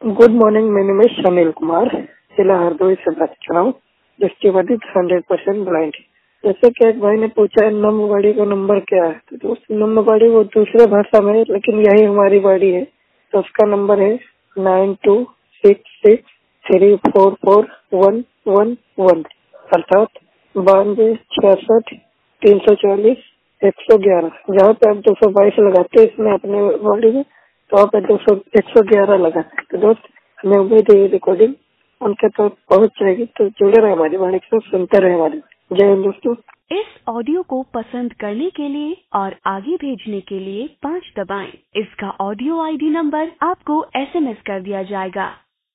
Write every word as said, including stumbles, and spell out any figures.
Good morning, मेरे name is Anil Kumar, जिला हरदोई से बात कर रहा हूँ। दृष्टिबाधित हंड्रेड परसेंट ब्लाइंड। जैसे कि एक भाई ने पूछा नम्बवाड़ी का नंबर क्या है, तो दोस्त नम्बवाड़ी वो दूसरे भाषा में है, लेकिन यही हमारी बाड़ी है। तो उसका नंबर है nine two six six three four four one one one, अर्थात बानवे छियासठ तीन सौ चालीस एक सौ ग्यारह। जहाँ पे आप दो सौ बाईस लगाते हैं इसमें अपने बाड़ी में, तो आप दो सौ एक सौ ग्यारह लगाते हैं। तो दोस्त, हमें उम्मीद है ये रिकॉर्डिंग उनके तक पहुंच जाएगी। तो जुड़े रहे हमारी वाणी से, सुनते रहे हमारी। जय हिंद दोस्तों। इस ऑडियो को पसंद करने के लिए और आगे भेजने के लिए पाँच दबाएं। इसका ऑडियो आईडी नंबर आपको एसएमएस कर दिया जाएगा।